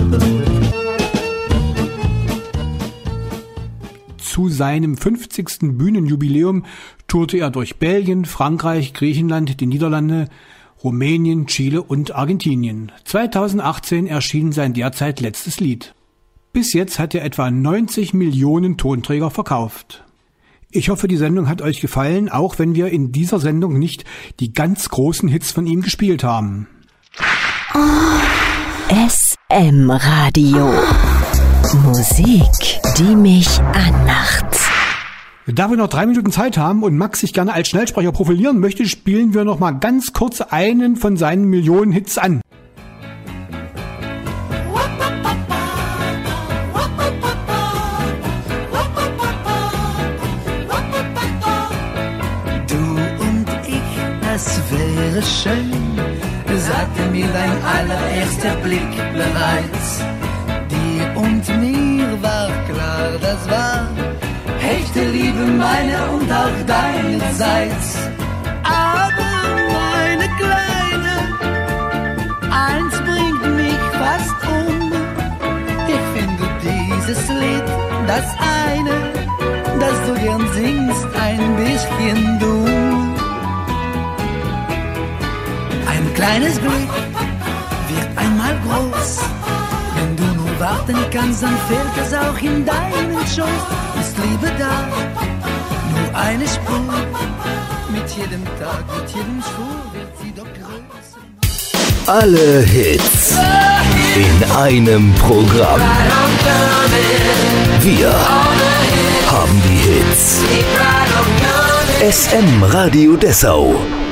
Zu seinem fünfzigsten Bühnenjubiläum tourte er durch Belgien, Frankreich, Griechenland, die Niederlande, Rumänien, Chile und Argentinien. zweitausendachtzehn erschien sein derzeit letztes Lied. Bis jetzt hat er etwa neunzig Millionen Tonträger verkauft. Ich hoffe, die Sendung hat euch gefallen, auch wenn wir in dieser Sendung nicht die ganz großen Hits von ihm gespielt haben. S M Radio. Musik, die mich anmacht. Da wir noch drei Minuten Zeit haben und Max sich gerne als Schnellsprecher profilieren möchte, spielen wir noch mal ganz kurz einen von seinen Millionen Hits an. Du und ich, das wäre schön, sagte mir dein allererster Blick bereits. Dir und mir war klar, das war echte Liebe, meine und auch deinerseits. Aber meine Kleine, eins bringt mich fast um. Ich finde dieses Lied, das eine, das du gern singst, ein bisschen dumm. Ein kleines Glück wird einmal groß. Wenn du nur warten kannst, dann fällt es auch in deinen Schoß. Ist Liebe da, nur eine Spur. Mit jedem Tag, mit jedem Schwur wird sie doch größer. Alle Hits in einem Programm. Wir haben die Hits. S M Radio Dessau.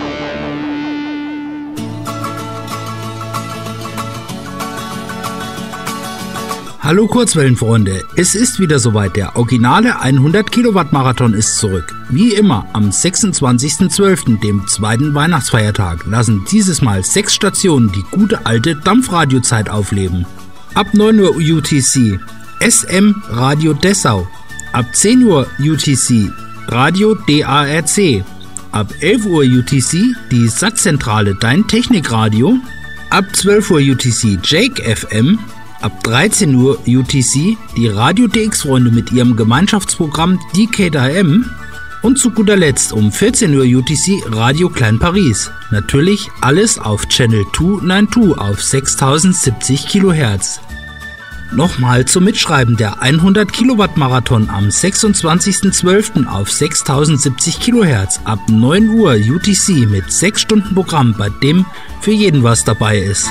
Hallo Kurzwellenfreunde, es ist wieder soweit, der originale hundert Kilowatt Marathon ist zurück. Wie immer am sechsundzwanzigsten zwölften, dem zweiten Weihnachtsfeiertag, lassen dieses Mal sechs Stationen die gute alte Dampfradiozeit aufleben. Ab neun Uhr U T C S M Radio Dessau, ab zehn Uhr U T C Radio D A R C, ab elf Uhr U T C die Satzzentrale Dein Technikradio, ab zwölf Uhr U T C Jake F M, ab dreizehn Uhr U T C die Radio D X-Freunde mit ihrem Gemeinschaftsprogramm D K D M und zu guter Letzt um vierzehn Uhr U T C Radio Klein Paris. Natürlich alles auf Channel zweihundertzweiundneunzig auf sechstausendsiebzig Kilohertz. Nochmal zum Mitschreiben: der hundert Kilowatt Marathon am sechsundzwanzigsten zwölften auf sechstausendsiebzig Kilohertz ab neun Uhr U T C mit sechs Stunden Programm, bei dem für jeden was dabei ist.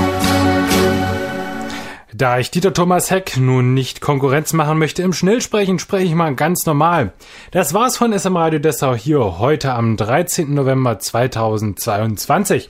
Da ich Dieter Thomas Heck nun nicht Konkurrenz machen möchte im Schnellsprechen, spreche ich mal ganz normal. Das war's von S M Radio Dessau hier heute am dreizehnten November zweitausendzweiundzwanzig.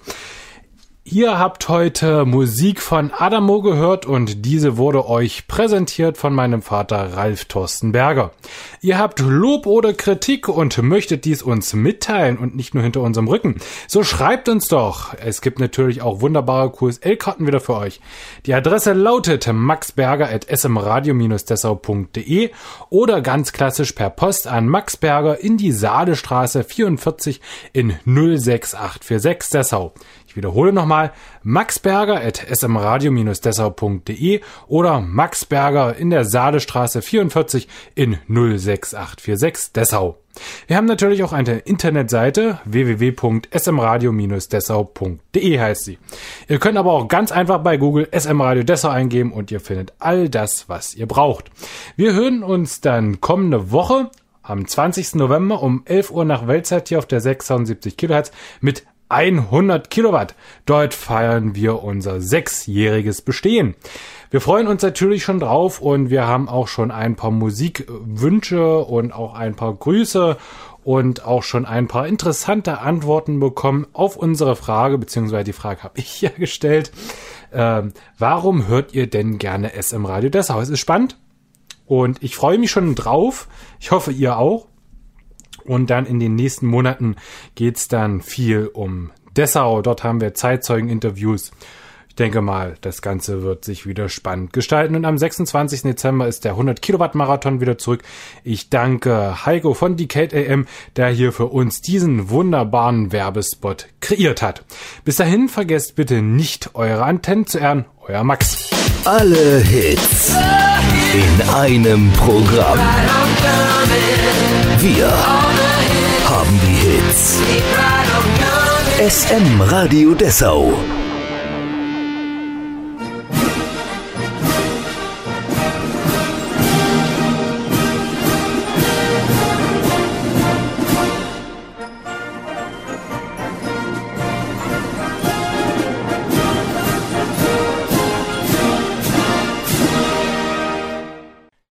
Ihr habt heute Musik von Adamo gehört und diese wurde euch präsentiert von meinem Vater Ralf Thorsten Berger. Ihr habt Lob oder Kritik und möchtet dies uns mitteilen und nicht nur hinter unserem Rücken. So schreibt uns doch. Es gibt natürlich auch wunderbare Q S L-Karten wieder für euch. Die Adresse lautet maxberger at s m radio dessau punkt d e oder ganz klassisch per Post an Max Berger in die Saalestraße vierundvierzig in null sechs acht vier sechs Dessau. Ich wiederhole nochmal, maxberger at s m radio dessau punkt d e oder Max Berger in der Saalestraße vierundvierzig in null sechs acht vier sechs Dessau. Wir haben natürlich auch eine Internetseite, w w w punkt s m radio dessau punkt d e heißt sie. Ihr könnt aber auch ganz einfach bei Google S M Radio Dessau eingeben und ihr findet all das, was ihr braucht. Wir hören uns dann kommende Woche am zwanzigsten November um elf Uhr nach Weltzeit hier auf der sechstausendsiebzig Kilohertz mit hundert Kilowatt. Dort feiern wir unser sechsjähriges Bestehen. Wir freuen uns natürlich schon drauf und wir haben auch schon ein paar Musikwünsche und auch ein paar Grüße und auch schon ein paar interessante Antworten bekommen auf unsere Frage, beziehungsweise die Frage habe ich ja gestellt. Ähm, warum hört ihr denn gerne S M Radio Dessau? Es ist spannend und ich freue mich schon drauf. Ich hoffe, ihr auch. Und dann in den nächsten Monaten geht's dann viel um Dessau. Dort haben wir Zeitzeugen-Interviews. Ich denke mal, das Ganze wird sich wieder spannend gestalten. Und am sechsundzwanzigsten Dezember ist der hundert Kilowatt Marathon wieder zurück. Ich danke Heiko von D K D M, der hier für uns diesen wunderbaren Werbespot kreiert hat. Bis dahin vergesst bitte nicht, eure Antennen zu ehren. Euer Max. Alle Hits in einem Programm. Wir haben die Hits. S M Radio Dessau.